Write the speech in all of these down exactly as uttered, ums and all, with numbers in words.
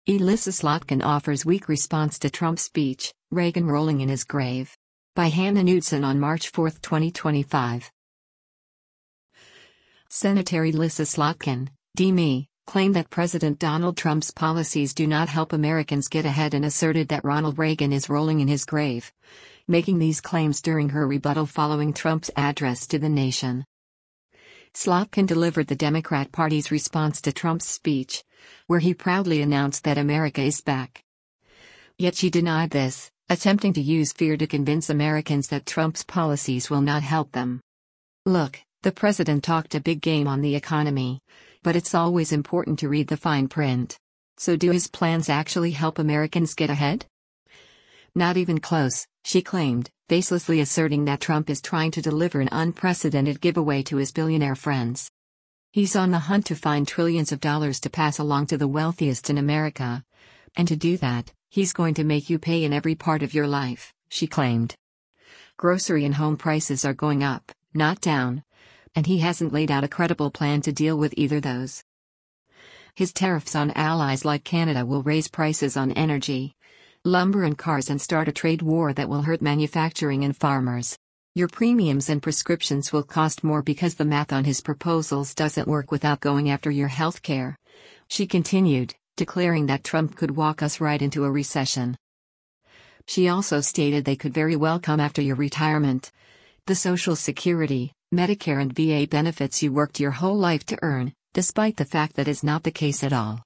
Elissa Slotkin offers weak response to Trump's speech, Reagan rolling in his grave. By Hannah Knudsen on March fourth, twenty twenty-five. Senator Elissa Slotkin, D M E, claimed that President Donald Trump's policies do not help Americans get ahead and asserted that Ronald Reagan is rolling in his grave, making these claims during her rebuttal following Trump's address to the nation. Slotkin delivered the Democrat Party's response to Trump's speech, where he proudly announced that America is back. Yet she denied this, attempting to use fear to convince Americans that Trump's policies will not help them. Look, the president talked a big game on the economy, but it's always important to read the fine print. So do his plans actually help Americans get ahead? Not even close, she claimed, facelessly asserting that Trump is trying to deliver an unprecedented giveaway to his billionaire friends. He's on the hunt to find trillions of dollars to pass along to the wealthiest in America. And to do that, he's going to make you pay in every part of your life, she claimed. Grocery and home prices are going up, not down. And he hasn't laid out a credible plan to deal with either those. His tariffs on allies like Canada will raise prices on energy, lumber and cars and start a trade war that will hurt manufacturing and farmers. Your premiums and prescriptions will cost more because the math on his proposals doesn't work without going after your health care, she continued, declaring that Trump could walk us right into a recession. She also stated they could very well come after your retirement. The Social Security, Medicare and V A benefits you worked your whole life to earn, despite the fact that is not the case at all.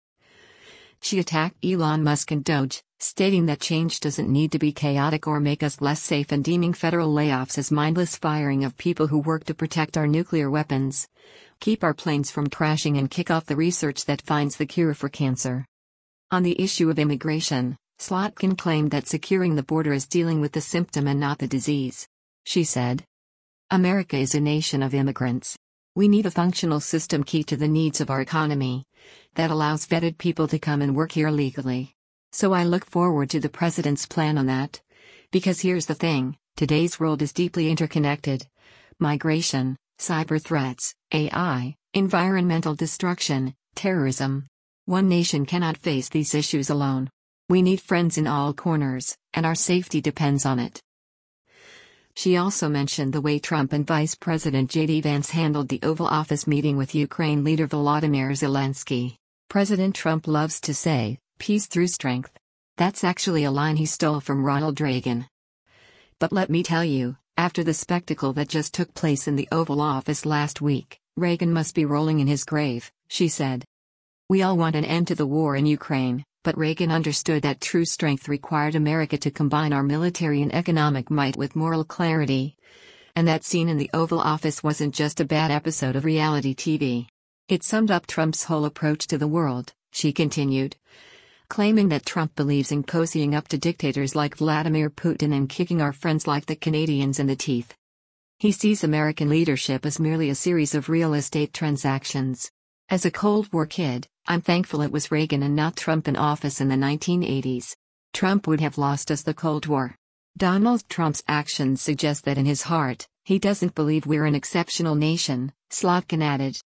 She attacked Elon Musk and Doge, stating that change doesn't need to be chaotic or make us less safe and deeming federal layoffs as mindless firing of people who work to protect our nuclear weapons, keep our planes from crashing and kick off the research that finds the cure for cancer. On the issue of immigration, Slotkin claimed that securing the border is dealing with the symptom and not the disease. She said, "America is a nation of immigrants. We need a functional system key to the needs of our economy that allows vetted people to come and work here legally. So I look forward to the president's plan on that. Because here's the thing, today's world is deeply interconnected. Migration, cyber threats, A I, environmental destruction, terrorism. One nation cannot face these issues alone. We need friends in all corners, and our safety depends on it." She also mentioned the way Trump and Vice President J D Vance handled the Oval Office meeting with Ukraine leader Volodymyr Zelensky. President Trump loves to say, "Peace through strength." That's actually a line he stole from Ronald Reagan. But let me tell you, after the spectacle that just took place in the Oval Office last week, Reagan must be rolling in his grave, she said. We all want an end to the war in Ukraine, but Reagan understood that true strength required America to combine our military and economic might with moral clarity. And that scene in the Oval Office wasn't just a bad episode of reality T V. It summed up Trump's whole approach to the world, she continued, claiming that Trump believes in cozying up to dictators like Vladimir Putin and kicking our friends like the Canadians in the teeth. He sees American leadership as merely a series of real estate transactions. As a Cold War kid, I'm thankful it was Reagan and not Trump in office in the nineteen eighties. Trump would have lost us the Cold War. Donald Trump's actions suggest that in his heart, he doesn't believe we're an exceptional nation, Slotkin added.